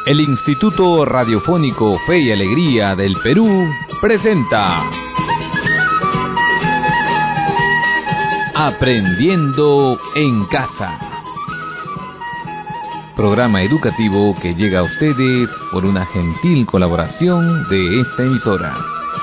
El Instituto Radiofónico Fe y Alegría del Perú presenta Aprendiendo en Casa. Programa educativo que llega a ustedes por una gentil colaboración de esta emisora.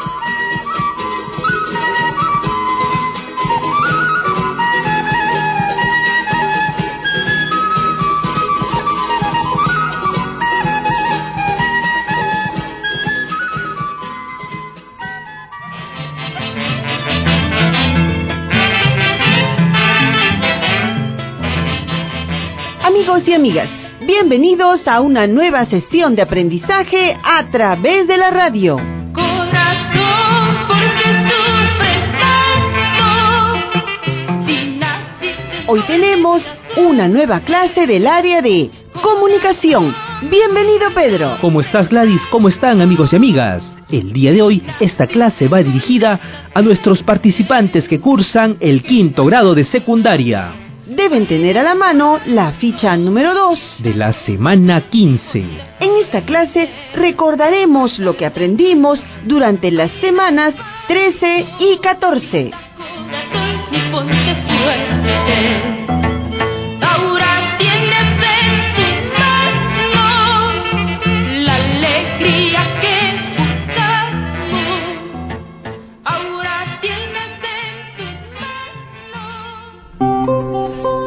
Amigos y amigas, bienvenidos a una nueva sesión de aprendizaje a través de la radio. Corazón, porque sufres tanto. Hoy tenemos una nueva clase del área de comunicación. Bienvenido, Pedro. ¿Cómo estás, Gladys? ¿Cómo están, amigos y amigas? El día de hoy, esta clase va dirigida a nuestros participantes que cursan el 5º grado de secundaria. Deben tener a la mano la ficha número 2 de la semana 15. En esta clase recordaremos lo que aprendimos durante las semanas 13 y 14. Ahora tienes en tus manos la alegría que buscamos. Ahora tienes en tus manos.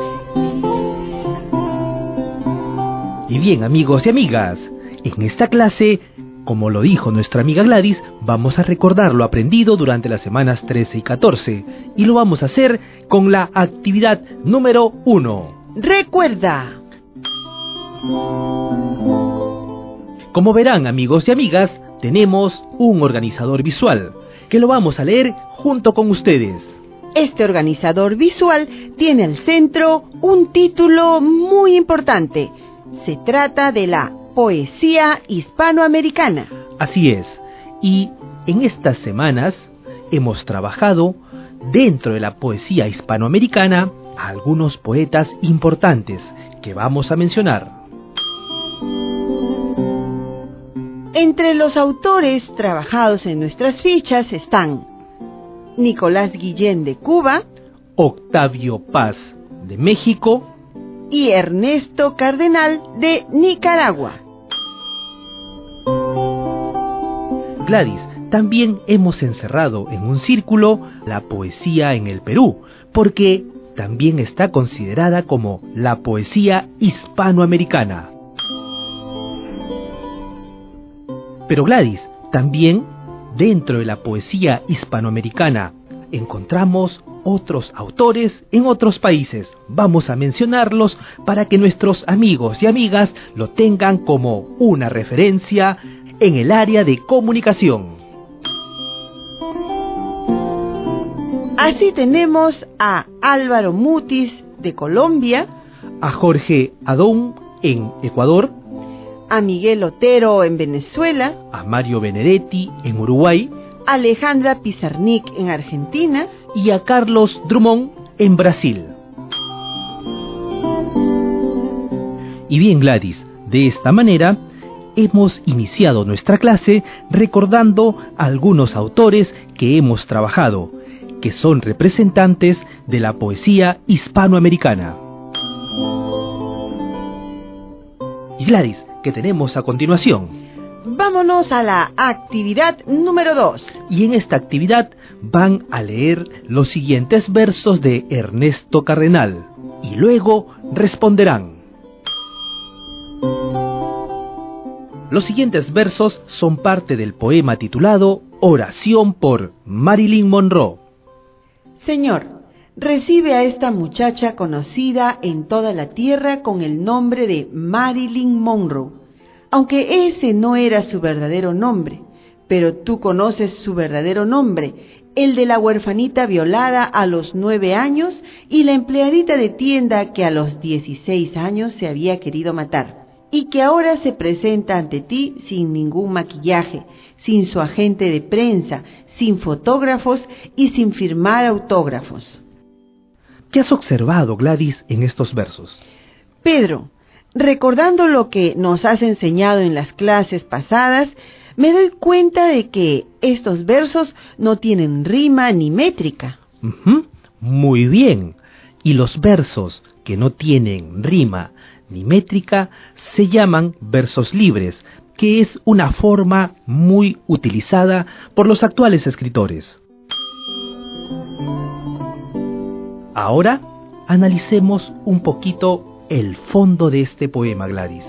Y bien, amigos y amigas, en esta clase, como lo dijo nuestra amiga Gladys, vamos a recordar lo aprendido durante las semanas 13 y 14, y lo vamos a hacer con la actividad número 1. Recuerda. Como verán, amigos y amigas, tenemos un organizador visual, que lo vamos a leer junto con ustedes. Este organizador visual tiene al centro un título muy importante. Se trata de la poesía hispanoamericana. Así es, y en estas semanas hemos trabajado dentro de la poesía hispanoamericana a algunos poetas importantes que vamos a mencionar. Entre los autores trabajados en nuestras fichas están Nicolás Guillén de Cuba, Octavio Paz de México y Ernesto Cardenal de Nicaragua. Gladys, también hemos encerrado en un círculo la poesía en el Perú, porque también está considerada como la poesía hispanoamericana. Pero Gladys, también dentro de la poesía hispanoamericana encontramos otros autores en otros países. Vamos a mencionarlos para que nuestros amigos y amigas lo tengan como una referencia en el área de comunicación. Así tenemos a Álvaro Mutis de Colombia, a Jorge Adón en Ecuador, a Miguel Otero en Venezuela, a Mario Benedetti en Uruguay, a Alejandra Pizarnik en Argentina y a Carlos Drummond en Brasil. Y bien, Gladys, de esta manera hemos iniciado nuestra clase recordando a algunos autores que hemos trabajado, que son representantes de la poesía hispanoamericana. Y Gladys, ¿qué tenemos a continuación? Vámonos a la actividad número 2. Y en esta actividad van a leer los siguientes versos de Ernesto Cardenal y luego responderán. Los siguientes versos son parte del poema titulado Oración por Marilyn Monroe. Señor, recibe a esta muchacha conocida en toda la tierra con el nombre de Marilyn Monroe, aunque ese no era su verdadero nombre, pero tú conoces su verdadero nombre, el de la huerfanita violada a los 9 años y la empleadita de tienda que a los 16 años se había querido matar, y que ahora se presenta ante ti sin ningún maquillaje, sin su agente de prensa, sin fotógrafos y sin firmar autógrafos. ¿Qué has observado, Gladys, en estos versos? Pedro, recordando lo que nos has enseñado en las clases pasadas, me doy cuenta de que estos versos no tienen rima ni métrica. Muy bien. Y los versos que no tienen rima ni métrica se llaman versos libres, que es una forma muy utilizada por los actuales escritores. Ahora analicemos un poquito el fondo de este poema, Gladys.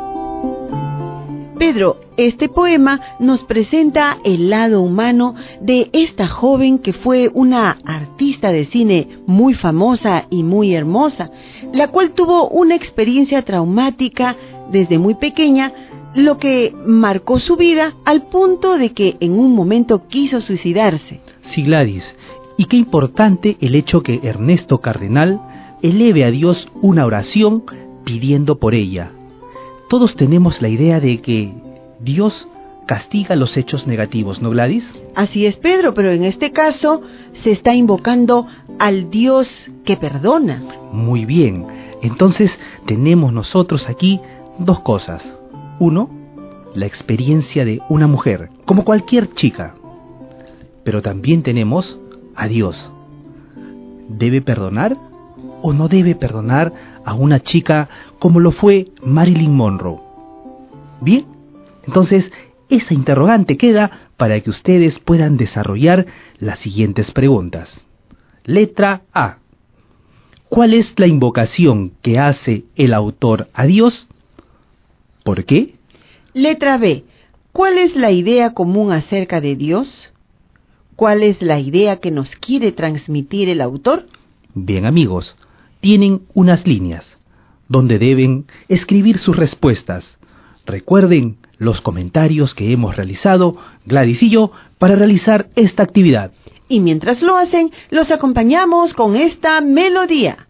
Pedro, este poema nos presenta el lado humano de esta joven que fue una artista de cine muy famosa y muy hermosa, la cual tuvo una experiencia traumática desde muy pequeña, lo que marcó su vida al punto de que en un momento quiso suicidarse. Sí, Gladys, y qué importante el hecho que Ernesto Cardenal eleve a Dios una oración pidiendo por ella. Todos tenemos la idea de que Dios castiga los hechos negativos, ¿no, Gladys? Así es, Pedro, pero en este caso se está invocando al Dios que perdona. Muy bien, entonces tenemos nosotros aquí dos cosas. Uno, la experiencia de una mujer, como cualquier chica. Pero también tenemos a Dios. ¿Debe perdonar o no debe perdonar a una chica como lo fue Marilyn Monroe? Bien, entonces esa interrogante queda para que ustedes puedan desarrollar las siguientes preguntas. Letra A. ¿Cuál es la invocación que hace el autor a Dios? ¿Por qué? Letra B. ¿Cuál es la idea común acerca de Dios? ¿Cuál es la idea que nos quiere transmitir el autor? Bien, amigos, tienen unas líneas donde deben escribir sus respuestas. Recuerden los comentarios que hemos realizado, Gladys y yo, para realizar esta actividad. Y mientras lo hacen, los acompañamos con esta melodía.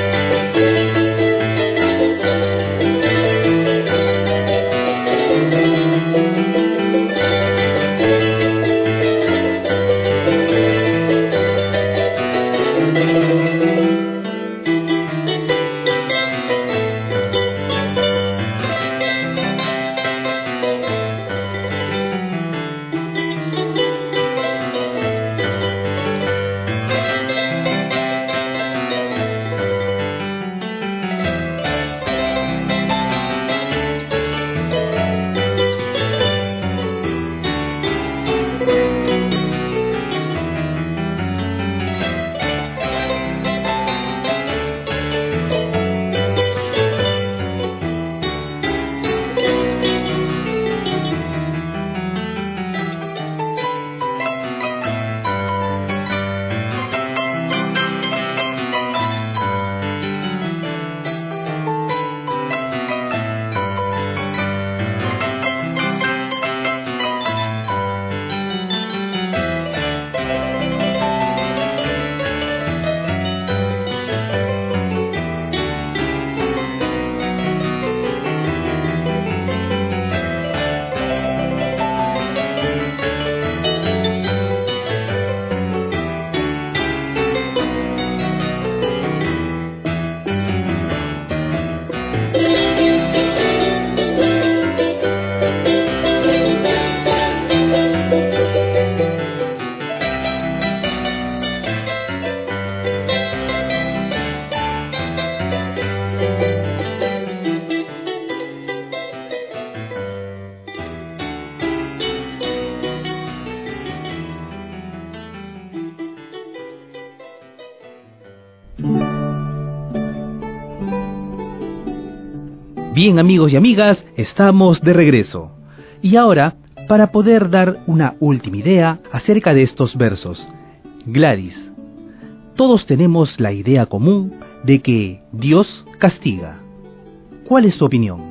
Bien, amigos y amigas, estamos de regreso. Y ahora, para poder dar una última idea acerca de estos versos. Gladys, todos tenemos la idea común de que Dios castiga. ¿Cuál es tu opinión?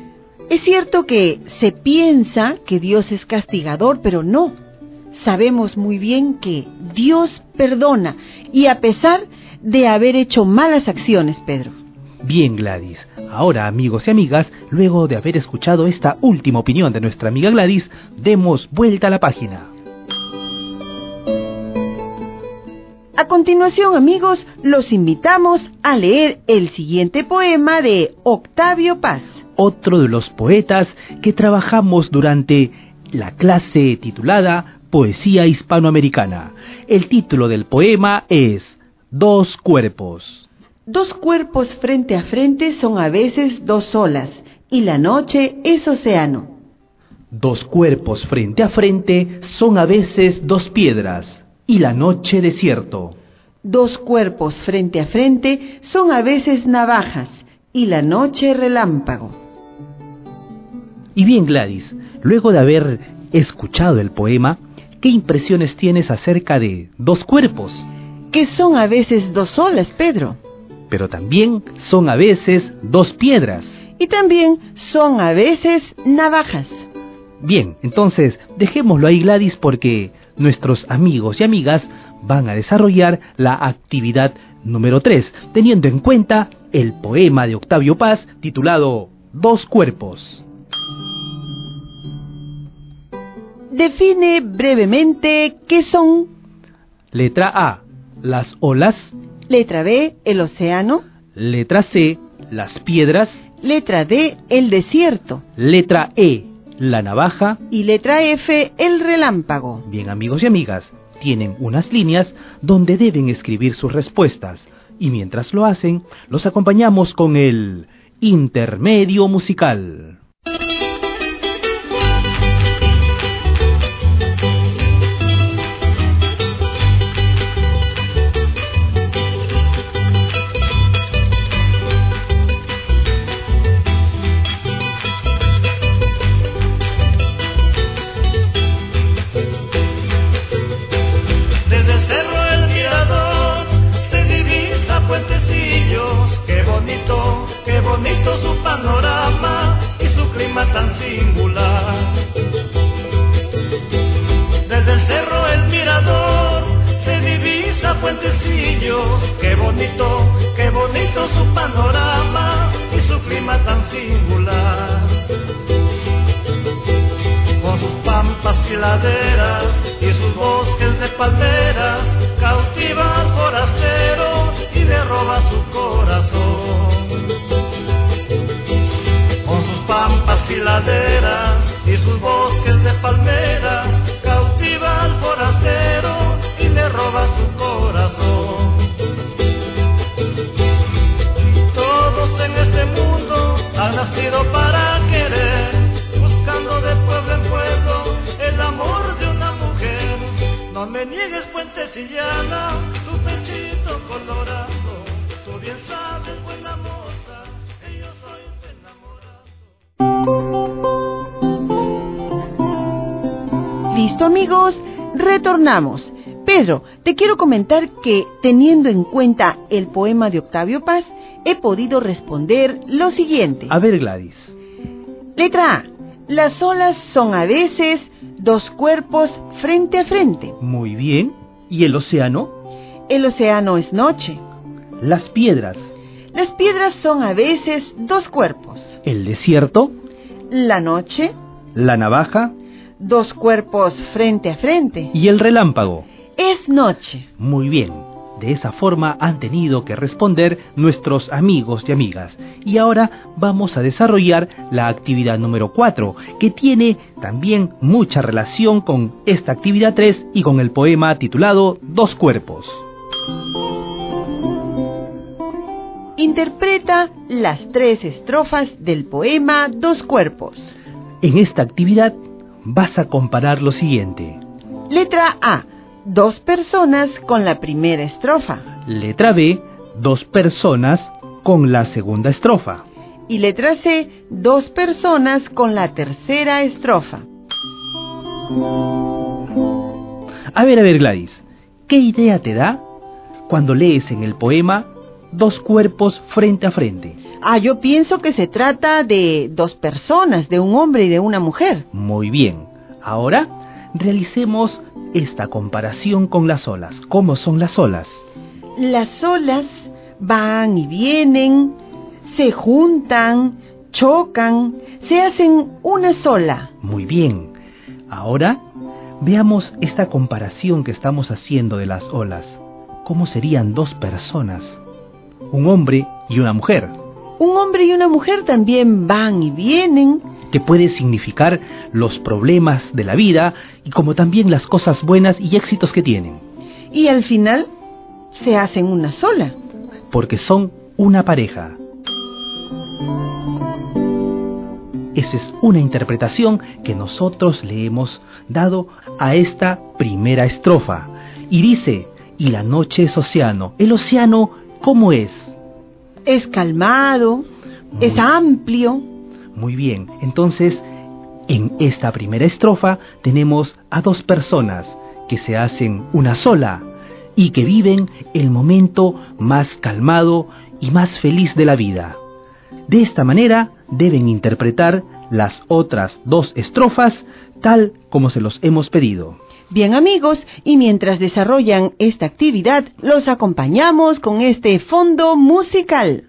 Es cierto que se piensa que Dios es castigador, pero no. Sabemos muy bien que Dios perdona, y a pesar de haber hecho malas acciones, Pedro. Bien, Gladys. Ahora, amigos y amigas, luego de haber escuchado esta última opinión de nuestra amiga Gladys, demos vuelta a la página. A continuación, amigos, los invitamos a leer el siguiente poema de Octavio Paz. Otro de los poetas que trabajamos durante la clase titulada Poesía Hispanoamericana. El título del poema es Dos cuerpos. Dos cuerpos frente a frente son a veces dos olas, y la noche es océano. Dos cuerpos frente a frente son a veces dos piedras, y la noche desierto. Dos cuerpos frente a frente son a veces navajas, y la noche relámpago. Y bien, Gladys, luego de haber escuchado el poema, ¿qué impresiones tienes acerca de dos cuerpos? Que son a veces dos olas, Pedro. Pero también son a veces dos piedras. Y también son a veces navajas. Bien, entonces dejémoslo ahí, Gladys, porque nuestros amigos y amigas van a desarrollar la actividad número 3, teniendo en cuenta el poema de Octavio Paz titulado Dos cuerpos. Define brevemente qué son. Letra A, las olas. Letra B, el océano. Letra C, las piedras. Letra D, el desierto. Letra E, la navaja. Y letra F, el relámpago. Bien, amigos y amigas, tienen unas líneas donde deben escribir sus respuestas. Y mientras lo hacen, los acompañamos con el intermedio musical. Su panorama y su clima tan singular. Desde el cerro El Mirador se divisa Puentecillos. Qué bonito su panorama y su clima tan singular. Con sus pampas y laderas y sus bosques de palmeras, cautiva al forastero y le roba su corazón. Pampas y laderas y sus bosques de palmeras, cautiva al forastero y le roba su corazón. Todos en este mundo han nacido para querer, buscando de pueblo en pueblo el amor de una mujer. No me niegues, puentecillana, tu pechito colorado, tú bien sabes, buena moza, que yo soy tu enamorado. Listo, amigos, retornamos. Pedro, te quiero comentar que, teniendo en cuenta el poema de Octavio Paz, he podido responder lo siguiente. A ver, Gladys. Letra A. Las olas son a veces dos cuerpos frente a frente. Muy bien. ¿Y el océano? El océano es noche. Las piedras. Las piedras son a veces dos cuerpos. El desierto. La noche. La navaja. Dos cuerpos frente a frente. Y el relámpago. Es noche. Muy bien. De esa forma han tenido que responder nuestros amigos y amigas. Y ahora vamos a desarrollar la actividad número 4, que tiene también mucha relación con esta actividad 3 y con el poema titulado Dos cuerpos. Interpreta las 3 estrofas del poema Dos cuerpos. En esta actividad vas a comparar lo siguiente. Letra A. Dos personas con la primera estrofa. Letra B. Dos personas con la segunda estrofa. Y letra C. Dos personas con la tercera estrofa. A ver, Gladys, ¿qué idea te da cuando lees en el poema dos cuerpos frente a frente? Yo pienso que se trata de dos personas, de un hombre y de una mujer. Muy bien. Ahora realicemos esta comparación con las olas. ¿Cómo son las olas? Las olas van y vienen, se juntan, chocan, se hacen una sola. Muy bien. Ahora veamos esta comparación que estamos haciendo de las olas. ¿cómo serían dos personas? Un hombre y una mujer. Un hombre y una mujer también van y vienen. Que puede significar los problemas de la vida y como también las cosas buenas y éxitos que tienen. Y al final se hacen una sola. Porque son una pareja. Esa es una interpretación que nosotros le hemos dado a esta primera estrofa. Y dice, y la noche es océano. ¿El océano cómo es? Es calmado, es amplio. Muy bien, entonces en esta primera estrofa tenemos a dos personas que se hacen una sola y que viven el momento más calmado y más feliz de la vida. De esta manera deben interpretar las otras dos estrofas tal como se los hemos pedido. Bien amigos, y mientras desarrollan esta actividad, los acompañamos con este fondo musical.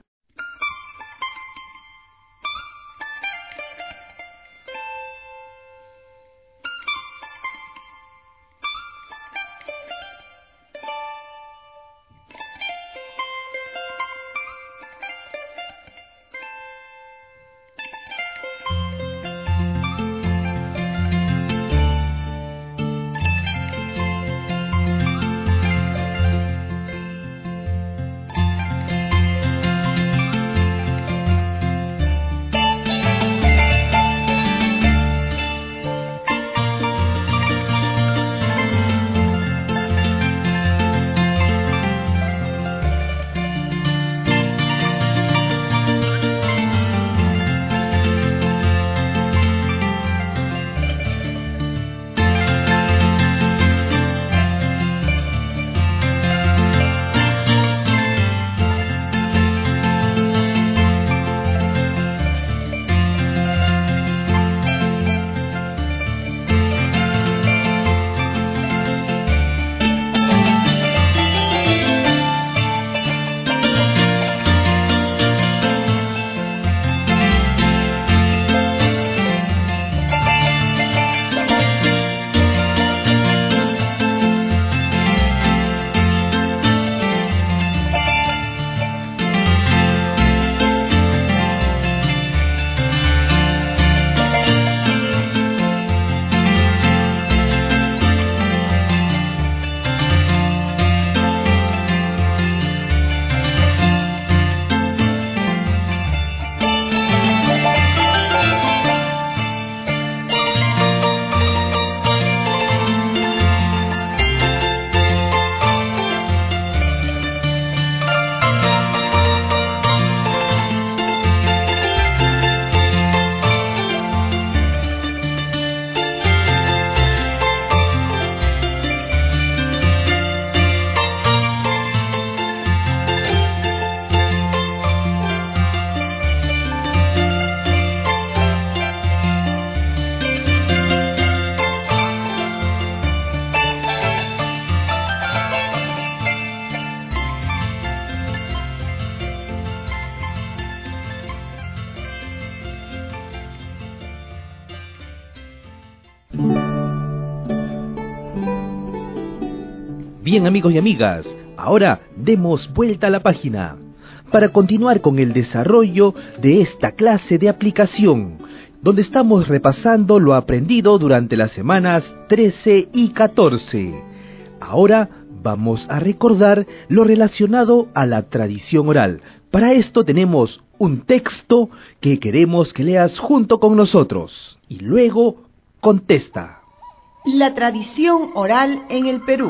Bien amigos y amigas, ahora demos vuelta a la página para continuar con el desarrollo de esta clase de aplicación, donde estamos repasando lo aprendido durante las semanas 13 y 14. Ahora vamos a recordar lo relacionado a la tradición oral. Para esto tenemos un texto que queremos que leas junto con nosotros y luego contesta. La tradición oral en el Perú.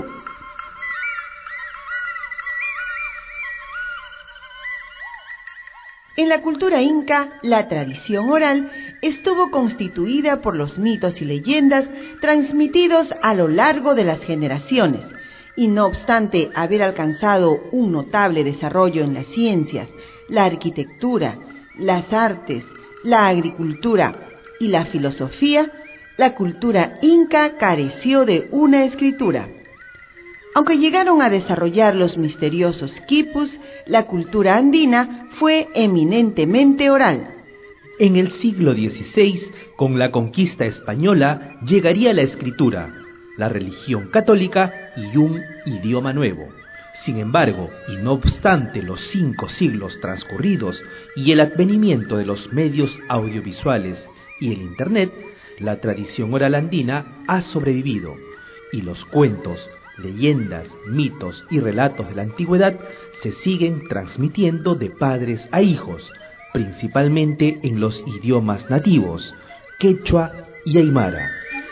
En la cultura inca, la tradición oral estuvo constituida por los mitos y leyendas transmitidos a lo largo de las generaciones, y no obstante haber alcanzado un notable desarrollo en las ciencias, la arquitectura, las artes, la agricultura y la filosofía, la cultura inca careció de una escritura. Aunque llegaron a desarrollar los misteriosos quipus, la cultura andina fue eminentemente oral. En el siglo XVI, con la conquista española, llegaría la escritura, la religión católica y un idioma nuevo. Sin embargo, y no obstante los 5 siglos transcurridos y el advenimiento de los medios audiovisuales y el Internet, la tradición oral andina ha sobrevivido y los cuentos, leyendas, mitos y relatos de la antigüedad se siguen transmitiendo de padres a hijos, principalmente en los idiomas nativos, quechua y aymara.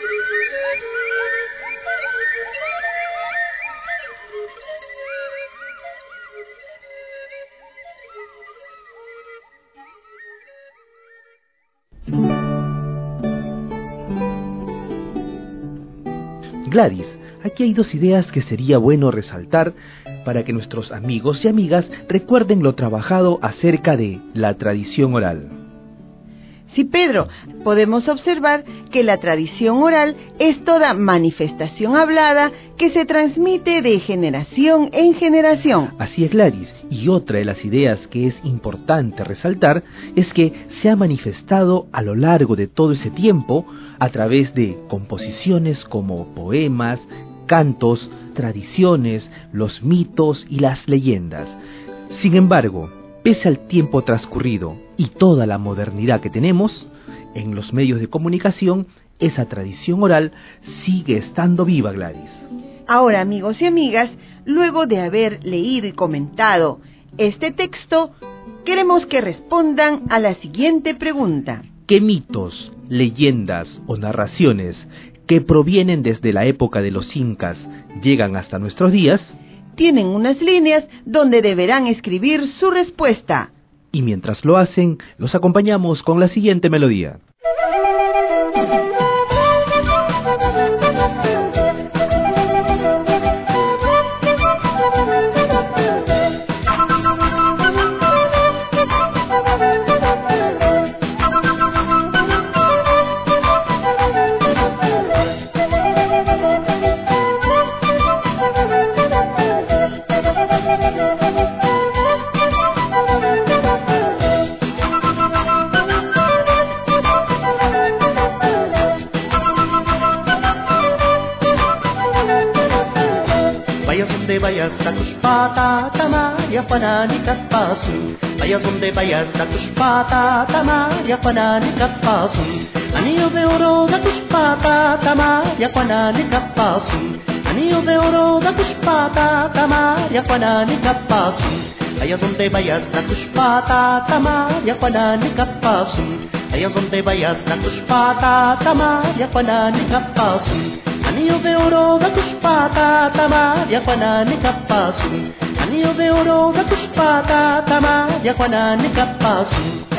Gladys, aquí hay 2 ideas que sería bueno resaltar para que nuestros amigos y amigas recuerden lo trabajado acerca de la tradición oral. Sí, Pedro, podemos observar que la tradición oral es toda manifestación hablada que se transmite de generación en generación. Así es, Gladys, y otra de las ideas que es importante resaltar es que se ha manifestado a lo largo de todo ese tiempo a través de composiciones como poemas, cantos, tradiciones, los mitos y las leyendas. Sin embargo, pese al tiempo transcurrido y toda la modernidad que tenemos, en los medios de comunicación, esa tradición oral sigue estando viva, Gladys. Ahora, amigos y amigas, luego de haber leído y comentado este texto, queremos que respondan a la siguiente pregunta. ¿Qué mitos, leyendas o narraciones que provienen desde la época de los incas llegan hasta nuestros días? Tienen unas líneas donde deberán escribir su respuesta. Y mientras lo hacen, los acompañamos con la siguiente melodía. Vayas takushpata tamaya panani kapasu. Vayas donde vayas takushpata tamaya panani kapasu. Anillo de oro takushpata tamaya panani kapasu. Anillo de oro takushpata tamaya panani kapasu. Vayas donde vayas takushpata tamaya panani kapasu. Vayas donde vayas takushpata tamaya panani kapasu. Anillo de oro takushpata tamaya panani kapasu. Anillo de oro takushpata tamaya panani kapasu.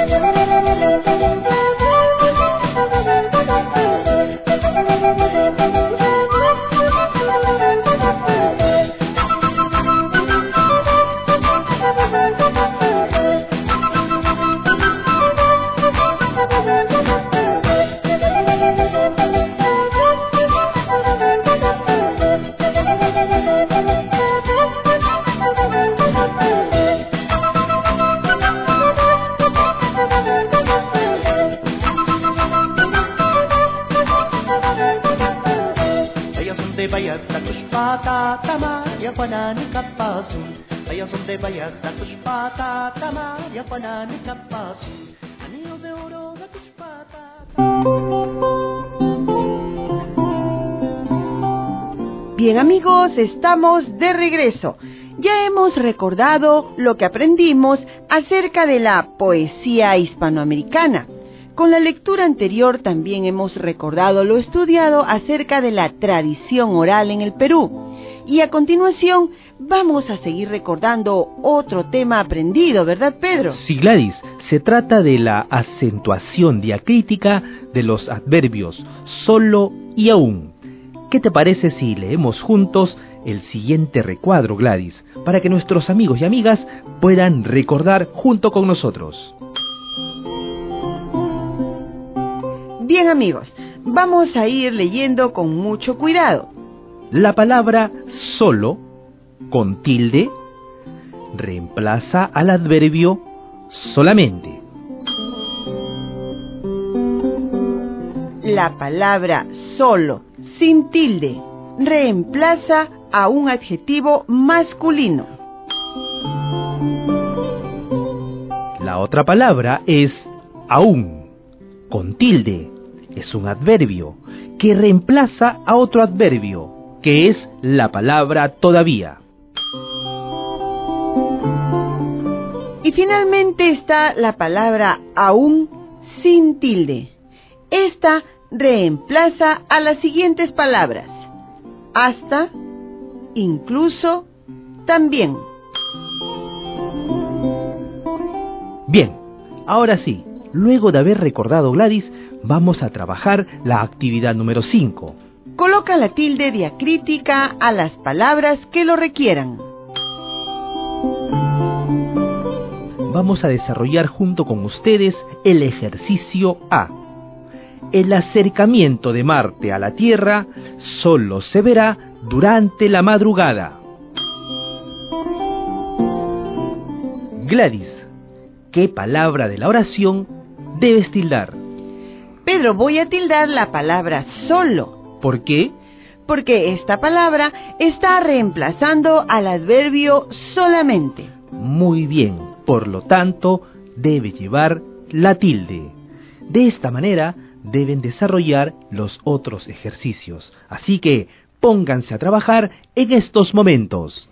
Vayas takushpata tamaya panani kapasu. Vayas donde vayas takushpata tamaya panani kapasu. Anillo de oro takushpata. Bien, amigos, estamos de regreso. Ya hemos recordado lo que aprendimos acerca de la poesía hispanoamericana. Con la lectura anterior también hemos recordado lo estudiado acerca de la tradición oral en el Perú. Y a continuación vamos a seguir recordando otro tema aprendido, ¿verdad, Pedro? Sí, Gladys, se trata de la acentuación diacrítica de los adverbios solo y aún. ¿Qué te parece si leemos juntos el siguiente recuadro, Gladys, para que nuestros amigos y amigas puedan recordar junto con nosotros? Bien, amigos, vamos a ir leyendo con mucho cuidado. La palabra solo, con tilde, reemplaza al adverbio solamente. La palabra solo, sin tilde, reemplaza a un adjetivo masculino. La otra palabra es aún, con tilde. Es un adverbio que reemplaza a otro adverbio, que es la palabra todavía. Y finalmente está la palabra aún sin tilde. Esta reemplaza a las siguientes palabras: hasta, incluso, también. Bien, ahora sí, luego de haber recordado Gladys, vamos a trabajar la actividad número 5. Coloca la tilde diacrítica a las palabras que lo requieran. Vamos a desarrollar junto con ustedes el ejercicio A. El acercamiento de Marte a la Tierra solo se verá durante la madrugada. Gladys, ¿qué palabra de la oración debes tildar? Pedro, voy a tildar la palabra solo. ¿Por qué? Porque esta palabra está reemplazando al adverbio solamente. Muy bien, por lo tanto, debe llevar la tilde. De esta manera, deben desarrollar los otros ejercicios. Así que, pónganse a trabajar en estos momentos.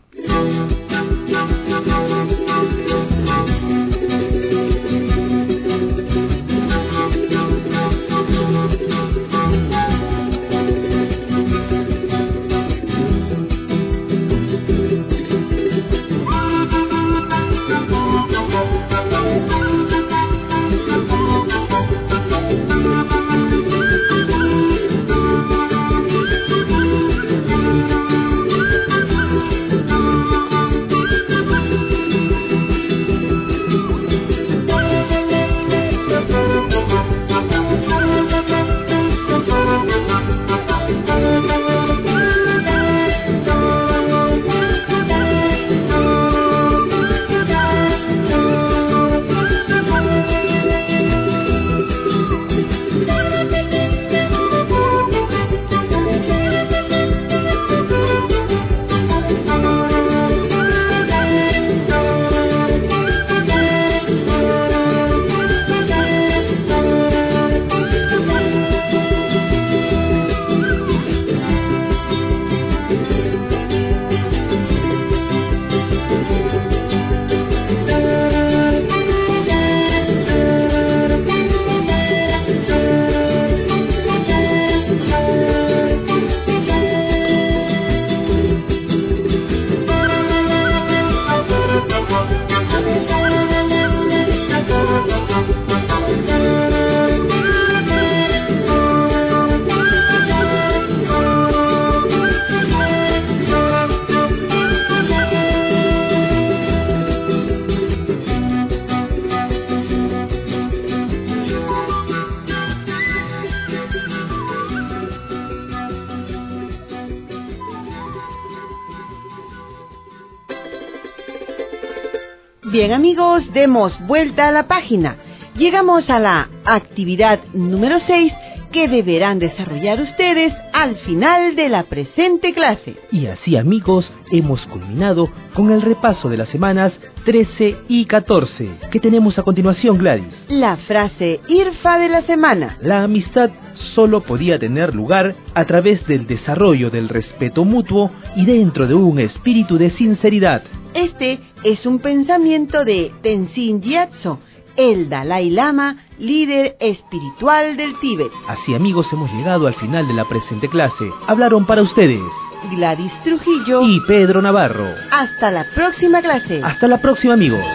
Bien amigos, demos vuelta a la página. Llegamos a la actividad número 6 que deberán desarrollar ustedes al final de la presente clase. Y así amigos, hemos culminado con el repaso de las semanas 13 y 14. ¿Qué tenemos a continuación, Gladys? La frase IRFA de la semana. La amistad solo podía tener lugar a través del desarrollo del respeto mutuo y dentro de un espíritu de sinceridad. Este es un pensamiento de Tenzin Gyatso, el Dalai Lama, líder espiritual del Tíbet. Así amigos, hemos llegado al final de la presente clase. Hablaron para ustedes Gladys Trujillo y Pedro Navarro. Hasta la próxima clase. Hasta la próxima amigos.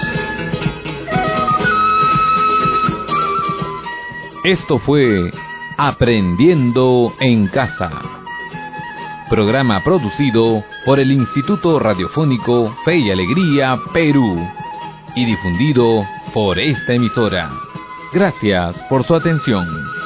Esto fue Aprendiendo en Casa. Programa producido por el Instituto Radiofónico Fe y Alegría, Perú, y difundido por esta emisora. Gracias por su atención.